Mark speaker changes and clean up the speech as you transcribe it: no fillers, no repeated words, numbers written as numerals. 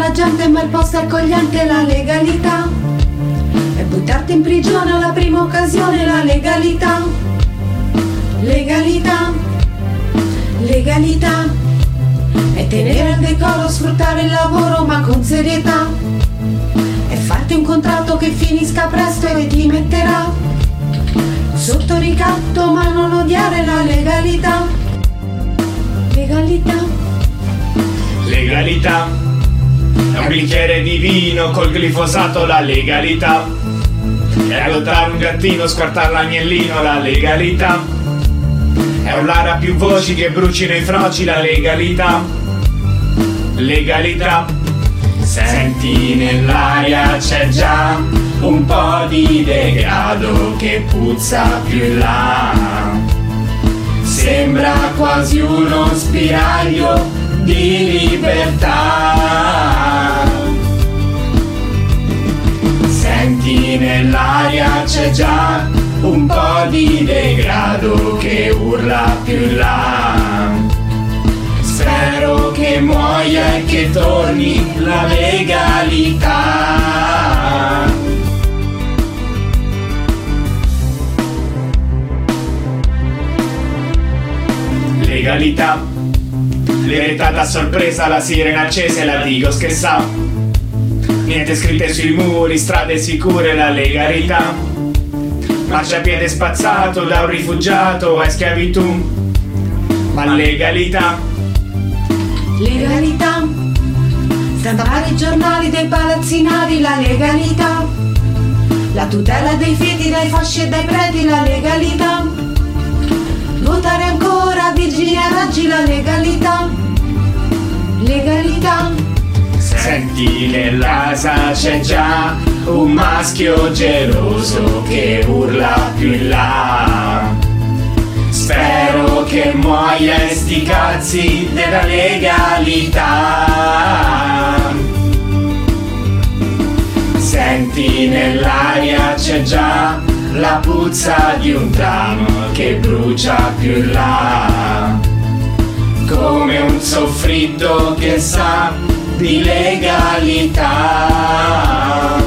Speaker 1: la gente ma il posto è accogliente, la legalità. E buttarti in prigione alla prima occasione, la legalità. Legalità, legalità. E tenere il decoro, sfruttare il lavoro ma con serietà. E farti un contratto che finisca presto e ti metterà sotto ricatto, ma non odiare la legalità. Legalità.
Speaker 2: Legalità. È un bicchiere di vino col glifosato, la legalità. È adottare un gattino, squartare l'agnellino, la legalità. È urlare a più voci che brucino i froci, la legalità. Legalità. Senti nell'aria c'è già un po' di degrado che puzza più in là. Sembra quasi uno spiraglio di libertà. Senti nell'aria c'è già un po' di degrado che urla più in là. Spero che muoia e che torni la legalità. Legalità. L'eredità a sorpresa, la sirena accesa e la Digos che sa. Niente scritte sui muri, strade sicure, la legalità. Marciapiede spazzato da un rifugiato è schiavitù, ma legalità.
Speaker 1: Legalità. Stampare i giornali dei palazzinari, la legalità. La tutela dei figli dai fasci e dai preti, la legalità. Votare ancora Virginia Raggi, la legalità. Legalità.
Speaker 2: Senti nell'asa c'è già un maschio geloso che urla più in là. Spero che muoia e sti cazzi della legalità. Senti nell'aria c'è già la puzza di un tram che brucia più in là. Come un soffritto che sa di legalità.